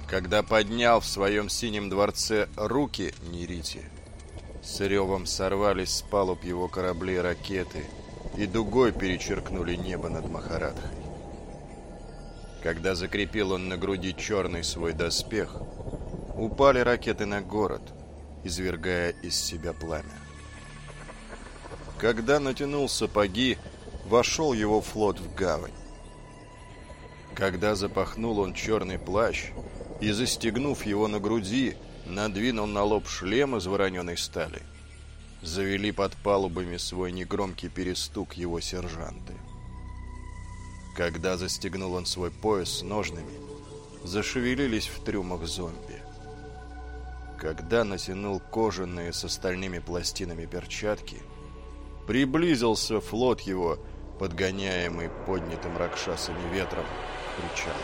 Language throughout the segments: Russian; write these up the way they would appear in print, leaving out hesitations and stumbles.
Когда поднял в своем синем дворце руки Нерити, с ревом сорвались с палуб его кораблей ракеты и дугой перечеркнули небо над Махарадхой. Когда закрепил он на груди черный свой доспех, упали ракеты на город, извергая из себя пламя. Когда натянул сапоги, вошел его флот в гавань. Когда запахнул он черный плащ и, застегнув его на груди, надвинул на лоб шлем из вороненой стали, завели под палубами свой негромкий перестук его сержанты. Когда застегнул он свой пояс с ножнами, зашевелились в трюмах зомби. Когда натянул кожаные с стальными пластинами перчатки, приблизился флот его, подгоняемый поднятым ракшасами ветром, к причалу.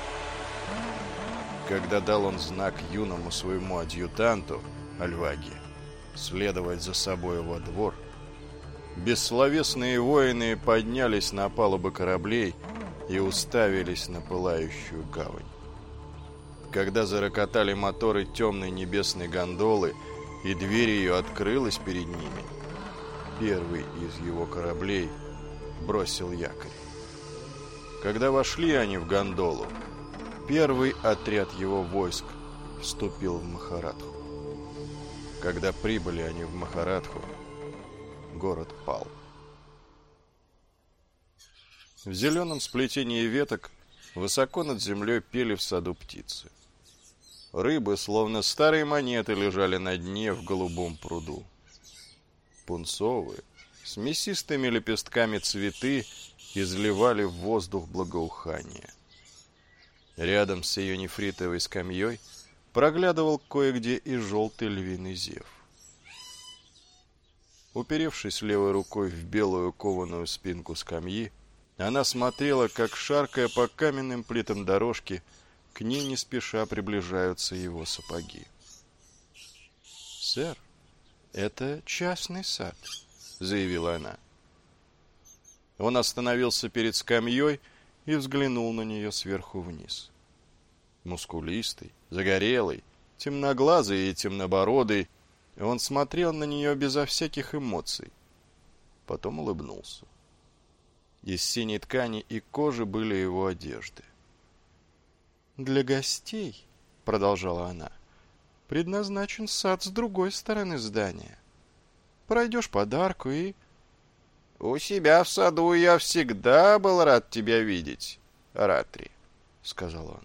Когда дал он знак юному своему адъютанту, Альваге, следовать за собой во двор, бессловесные воины поднялись на палубы кораблей и уставились на пылающую гавань. Когда зарокотали моторы темной небесной гондолы, и дверь ее открылась перед ними, первый из его кораблей бросил якорь. Когда вошли они в гондолу, первый отряд его войск вступил в Махарадху. Когда прибыли они в Махарадху, город пал. В зеленом сплетении веток высоко над землей пели в саду птицы. Рыбы, словно старые монеты, лежали на дне в голубом пруду. Пунцовые, с мясистыми лепестками цветы изливали в воздух благоухание. Рядом с ее нефритовой скамьей проглядывал кое-где и желтый львиный зев. Уперевшись левой рукой в белую кованую спинку скамьи, она смотрела, как, шаркая по каменным плитам дорожки, к ней не спеша приближаются его сапоги. «Сэр, это частный сад», — заявила она. Он остановился перед скамьей и взглянул на нее сверху вниз. Мускулистый, загорелый, темноглазый и темнобородый, он смотрел на нее безо всяких эмоций. Потом улыбнулся. Из синей ткани и кожи были его одежды. «Для гостей, — продолжала она, — предназначен сад с другой стороны здания. Пройдешь подарку и...» «У себя в саду я всегда был рад тебя видеть, Ратри, — сказал он.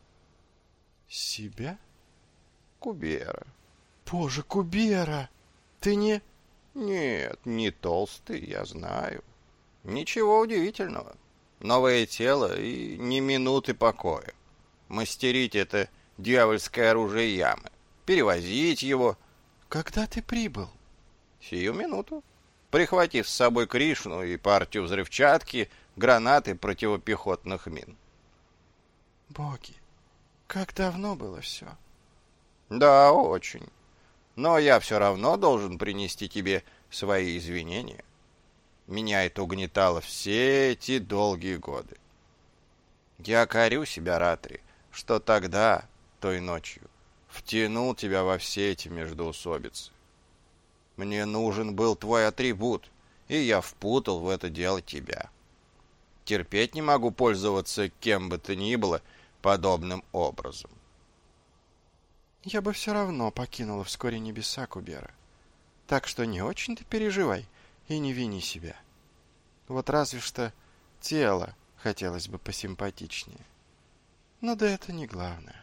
«Себя? Кубера». «Боже, Кубера! Ты не...» «Нет, не толстый, я знаю. Ничего удивительного. Новое тело и ни минуты покоя. Мастерить это дьявольское оружие ямы. Перевозить его...» «Когда ты прибыл?» «Сию минуту. Прихватив с собой Кришну и партию взрывчатки, гранаты противопехотных мин». «Боги, как давно было все?» «Да, очень. Но я все равно должен принести тебе свои извинения. Меня это угнетало все эти долгие годы. Я корю себя, Ратри, что тогда, той ночью, втянул тебя во все эти междоусобицы. Мне нужен был твой атрибут, и я впутал в это дело тебя. Терпеть не могу пользоваться кем бы то ни было подобным образом». «Я бы все равно покинула вскоре небеса, Кубера. Так что не очень-то переживай и не вини себя. Вот разве что тело хотелось бы посимпатичнее. Но да это не главное».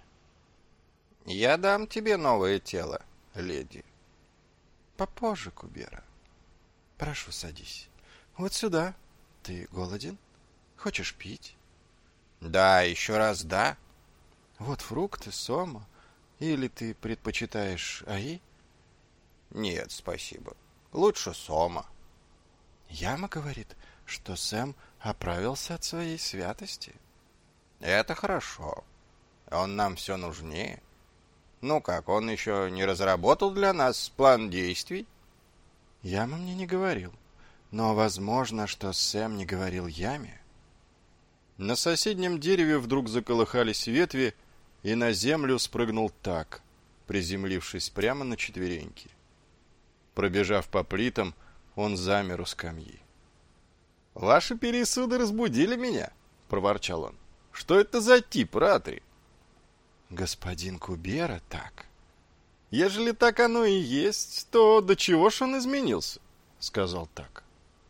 «Я дам тебе новое тело, леди». «Попозже, Кубера. Прошу, садись. Вот сюда. Ты голоден? Хочешь пить?» «Да, еще раз да». «Вот фрукты, сома. Или ты предпочитаешь аи?» «Нет, спасибо. Лучше сома». «Яма говорит, что Сэм оправился от своей святости». «Это хорошо. Он нам все нужнее. Ну как, он еще не разработал для нас план действий?» «Яма мне не говорил. Но возможно, что Сэм не говорил Яме». На соседнем дереве вдруг заколыхались ветви, и на землю спрыгнул так, приземлившись прямо на четвереньки. Пробежав по плитам, он замер у скамьи. «Ваши пересуды разбудили меня», — проворчал он. «Что это за тип, Ратри?» «Господин Кубера так». «Ежели так оно и есть, то до чего ж он изменился?» — сказал так.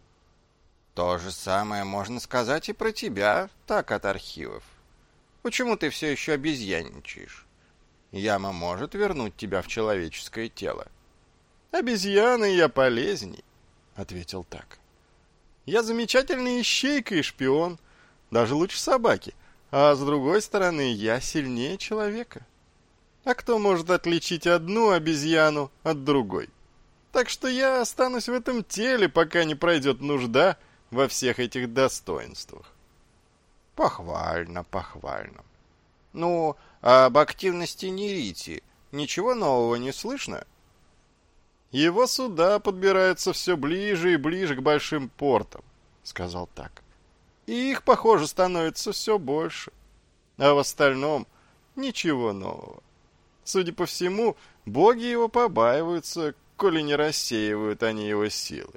То же самое можно сказать и про тебя, так, от архивов. Почему ты все еще обезьянничаешь? Яма может вернуть тебя в человеческое тело. «Обезьяны я полезней», — ответил так. «Я замечательный ищейка и шпион, даже лучше собаки, а с другой стороны, я сильнее человека. А кто может отличить одну обезьяну от другой? Так что я останусь в этом теле, пока не пройдет нужда во всех этих достоинствах». Похвально, похвально. Ну, а об активности Нерити ничего нового не слышно? «Его суда подбираются все ближе и ближе к большим портам», — сказал так. «И их, похоже, становится все больше. А в остальном ничего нового. Судя по всему, боги его побаиваются, коли не рассеивают они его силы».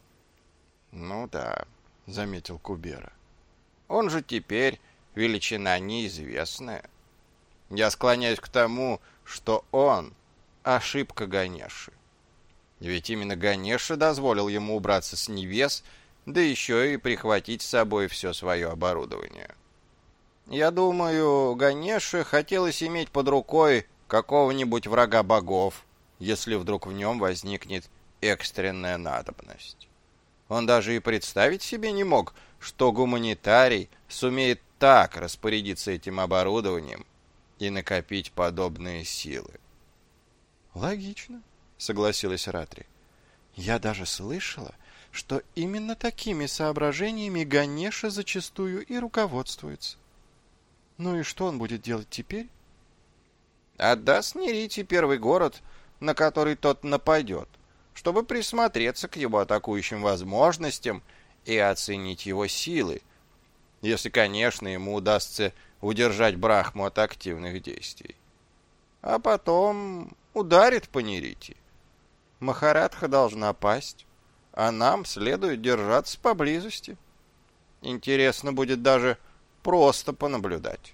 «Ну да», — заметил Кубера. «Он же теперь величина неизвестная. Я склоняюсь к тому, что он — ошибка Ганеши. Ведь именно Ганеша дозволил ему убраться с небес, да еще и прихватить с собой все свое оборудование. Я думаю, Ганеше хотелось иметь под рукой какого-нибудь врага богов, если вдруг в нем возникнет экстренная надобность. Он даже и представить себе не мог, что гуманитарий сумеет так распорядиться этим оборудованием и накопить подобные силы. «Логично», — согласилась Ратри. «Я даже слышала, что именно такими соображениями Ганеша зачастую и руководствуется. Ну и что он будет делать теперь?» «Отдаст Нерити первый город, на который тот нападет, чтобы присмотреться к его атакующим возможностям и оценить его силы, если, конечно, ему удастся удержать Брахму от активных действий. А потом ударит по Нерити. Махарадха должна пасть, а нам следует держаться поблизости. Интересно будет даже просто понаблюдать».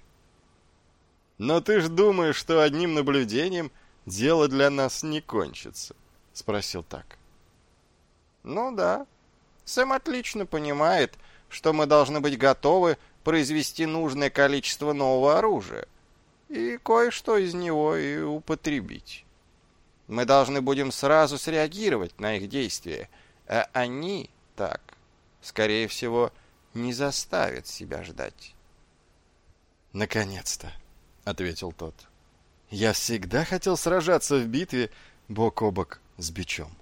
«Но ты ж думаешь, что одним наблюдением дело для нас не кончится?» — спросил так. «Ну да. Сэм отлично понимает, что мы должны быть готовы произвести нужное количество нового оружия и кое-что из него и употребить. Мы должны будем сразу среагировать на их действия, а они, так, скорее всего, не заставят себя ждать». «Наконец-то», — ответил тот. «Я всегда хотел сражаться в битве бок о бок с бичом».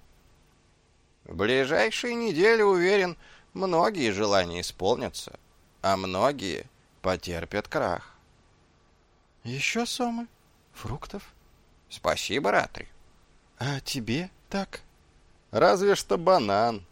В ближайшие недели, уверен, многие желания исполнятся, а многие потерпят крах. «Еще сомы? Фруктов?» Спасибо, Ратри. «А тебе так?» «Разве что банан»,